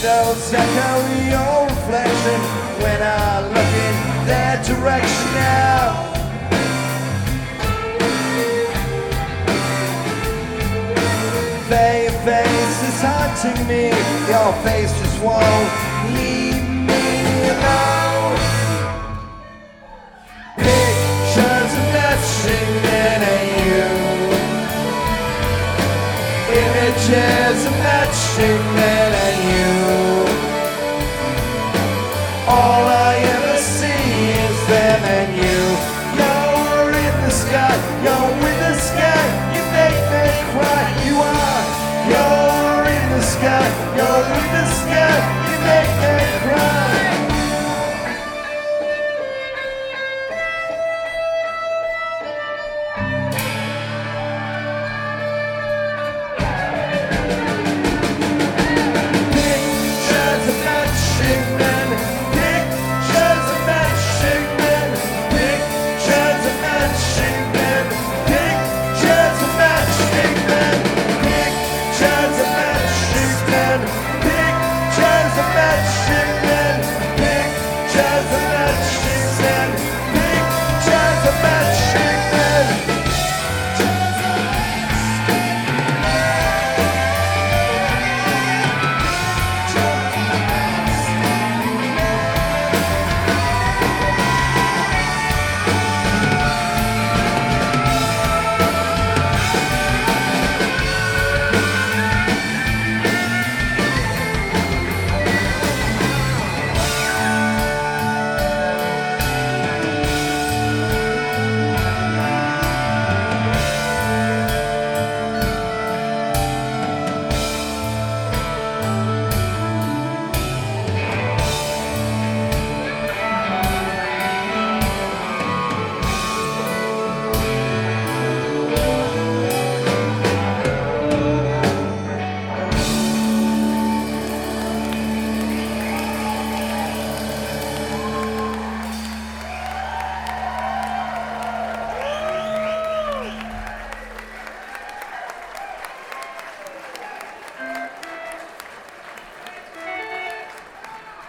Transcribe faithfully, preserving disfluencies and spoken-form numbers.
windows echo your reflection when I look in their direction now. Your face is haunting me, your face just won't leave me alone. Pictures of nothing that ain't you, images of nothing that ain't you. All I ever see is them and you. You're in the sky, you're in the sky, you make me cry. You are, you're in the sky, you're in the sky, you make me cry.